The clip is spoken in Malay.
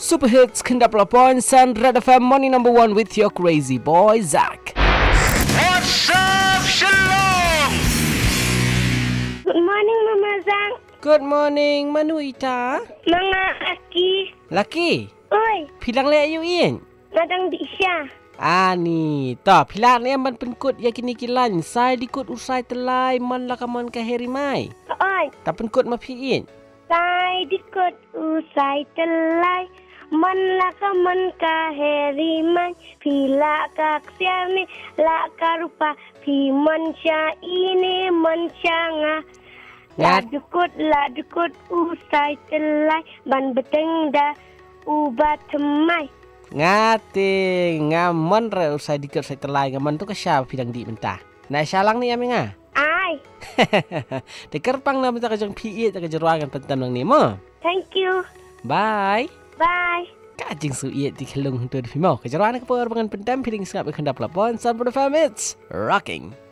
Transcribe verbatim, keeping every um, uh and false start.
Super Hits Kendap Lapon Sun Red F M Morning Number One with your crazy boy Zach. What's up, Shalom? Good morning, Mama Zang. Good morning, Manu Ita. Mga Aki. Laki, Oi, pilang le ayu in. nadang di siya. Ah ni, ta pilang ni man penkut ya kini kilan. Sai dikut usai telai man la kaman ka herimai. Oi, Ta penkut ma piin. sai dikot usai telai. Man la ka man ka heriman. Pila ka ksiami. La ka rupa. Pi man siya ini man siya nga. La Ngat. dukut, la dukut usai telai. Ban beteng da ubat temai. Ngate ngaman re usai dikut usai telai ngaman tu ka sya pilang di mentah. Na syalang ni ami nga. Ai, Dekar pang na menta ka jang pi ta ka jeruangan pentam nang ni mo. thank you. Bye. Bye. Kajing su iet di kelung tu di mau. Kejaran ke per pengan pendam piring sengap kendap lapon san pada famits. Rocking.